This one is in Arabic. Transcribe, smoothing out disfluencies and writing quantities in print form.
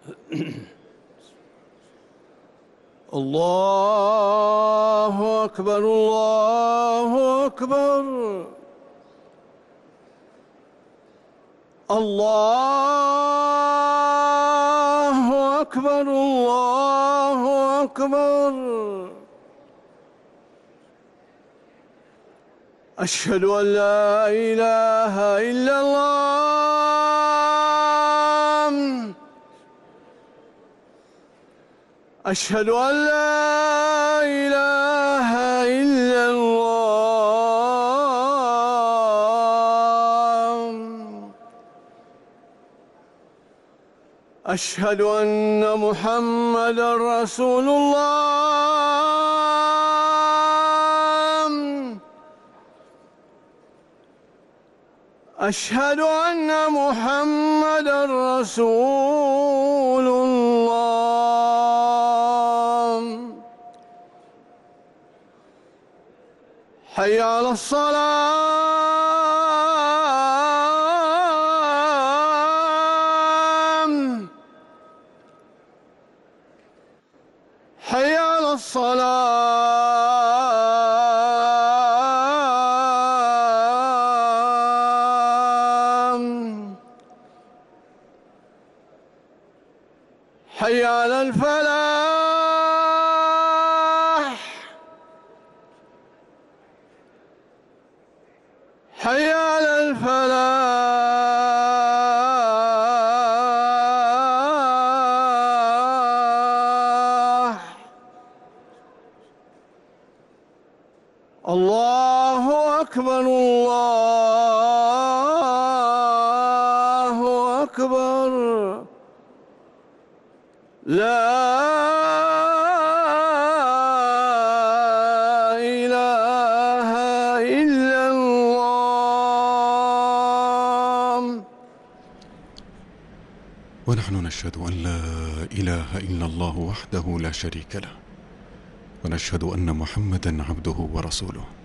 الله أكبر الله أكبر. الله أكبر الله أكبر. أشهد أن لا إله إلا الله. أشهد أن لا إله إلا الله. أشهد أن محمدًا رسول الله. أشهد أن محمدًا رسول الله. حي على الصلاة. حي على الصلاة. حي على الفلاح. حي على الفلاح. الله أكبر الله أكبر. لا إله إلا الله. ونحن نشهد أن لا إله إلا الله وحده لا شريك له، ونشهد أن محمدًا عبده ورسوله.